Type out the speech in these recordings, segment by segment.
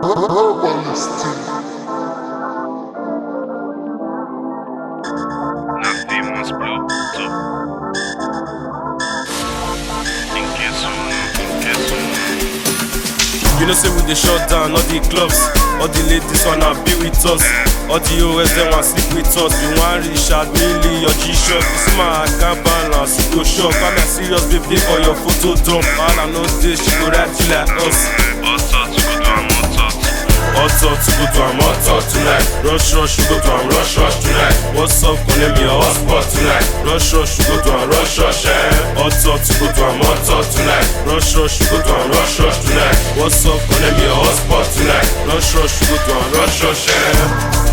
You know say we dey shut down all the clubs, all the ladies wanna be with us, all the OS dem want sleep with us. You want Richard Mille or G-Shock, you see my account balance, you go shock. I'm a serious baby for your photo dump. All I know this, she go ride you like us. Hot to go to am hot tonight. Rush you go to am rush tonight. What's up, connect me your hotspot tonight. Rush you go to am rush Hot to go to am hot tonight. Rush you go to am rush tonight. What's up, connect me your hotspot tonight. Rush you go to am rush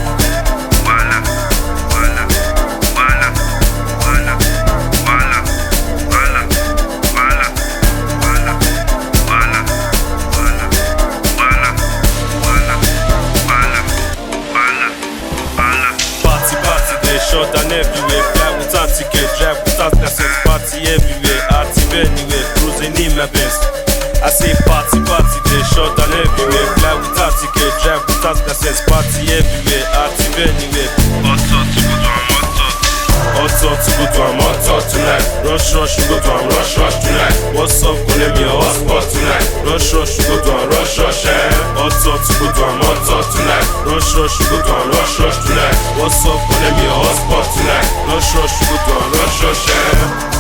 short and everywhere, fly without ticket, drive without license, party everywhere, active anywhere, cruising in my Benz. I say party, they short and everywhere, fly without ticket, drive without license, party everywhere, active anywhere. Hot to go to am hot tonight. Rush you go to am rush tonight. What's up, connect me your hotspot tonight. Rush you go to am rush Hot to go to am hot tonight. Rush you go to am rush tonight. What's up, connect me your hotspot tonight. Rush you go to am rush